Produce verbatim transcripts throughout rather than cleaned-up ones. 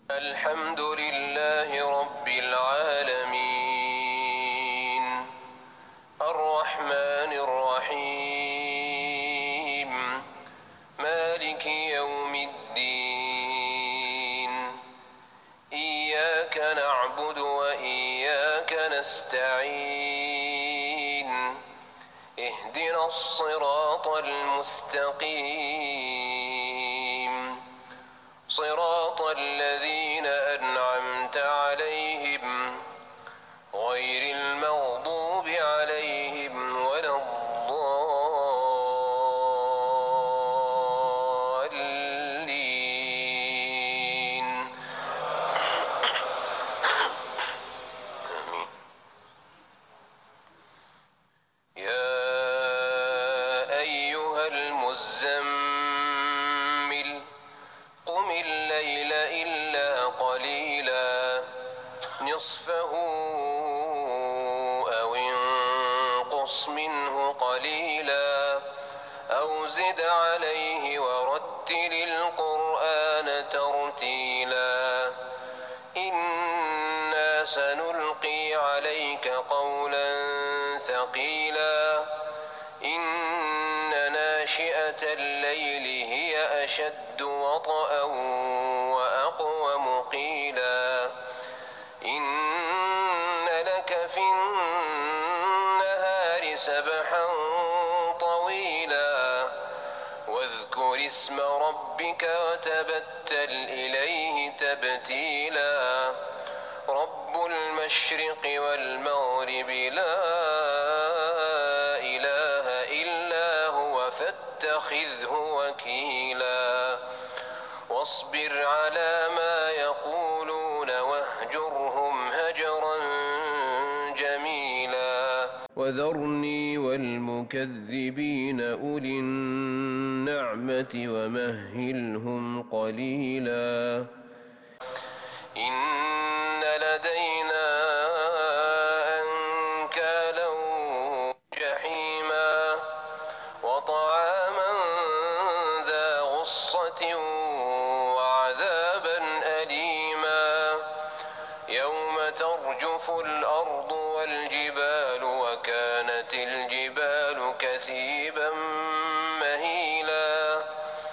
الحمد لله رب العالمين الرحمن الرحيم مالك يوم الدين إياك نعبد وإياك نستعين اهدنا الصراط المستقيم صراط الذين أنعمت عليهم غير المغضوب عليهم ولا الضالين آمين. يا أيها المزمل قم الليل إلا قليلا نصفه أو انقص منه قليلا أو زد عليه ورتل القرآن ترتيلا إنا سنلقي عليك قولا ثقيلا إن ناشئة الليل هي أشد وطئا وأقوم قيلا إن لك في النهار سبحا طويلا واذكر اسم ربك وتبتل إليه تبتيلا رب المشرق والمغرب لا إله إلا هو فاتخذه وكيلا واصبر على ما يقولون واهجرهم هجرا جميلا وذرني والمكذبين أولي النعمة ومهلهم قليلا إن لدينا أنكالا جحيما وطعاما ذا غصة وعذابا أليما يوم ترجف الأرض والجبال وكانت الجبال كثيبا مهيلا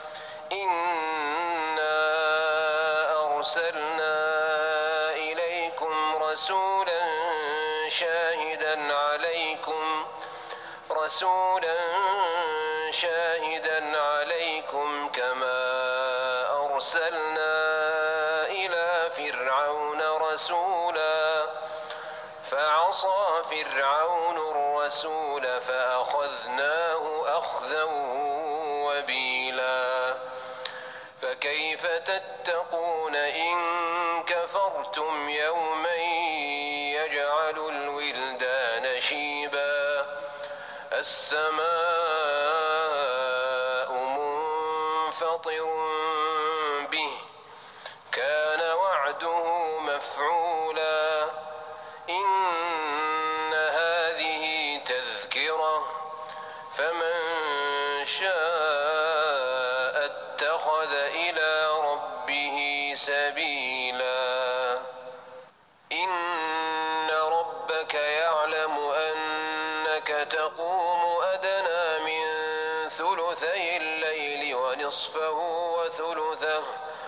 إنا أرسلنا إليكم رسولا شاهدا عليكم رسولا شاهدا عليكم كما أرسلنا إلى فرعون رسولا فعصى فرعون الرسول فأخذناه أخذا وبيلا فكيف تتقون إن كفرتم يوما يجعل الولدان شيبا السماء منفطر به كان وعده مفعولا إن هذه تذكرة فمن شاء اتخذ إلى ربه سبيلا إن ربك يعلم أنك تقوم أدنى من ثلثي الليل ونصفه وثلثه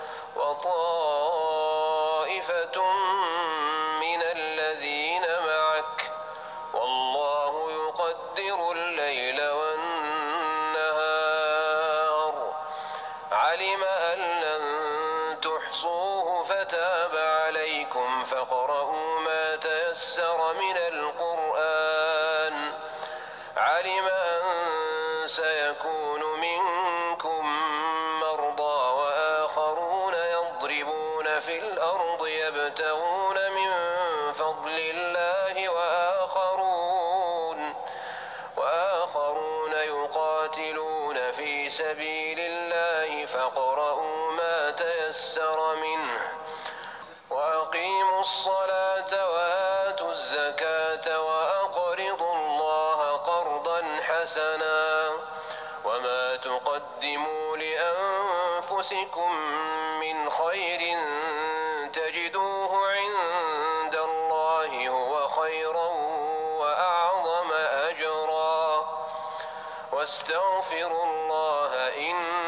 وطائفة من الذين معك والله يقدر الليل والنهار علم أن لن تحصوه فتاب عليكم فاقرؤوا ما تيسر من القرآن علم أن سيكون منكم مرضى وآخرون يضربون في الأرض يبتغون من فضل الله وآخرون وآخرون يقاتلون في سبيل الله فاقرؤوا ما تيسر منه وأقيموا الصلاة وآتوا الزكاة وأقرضوا الله قرضا حسنا وما تقدموا لأنفسكم أنفسكم من خير تجدوه عند الله هو خيرا وأعظم أجرا واستغفروا الله إن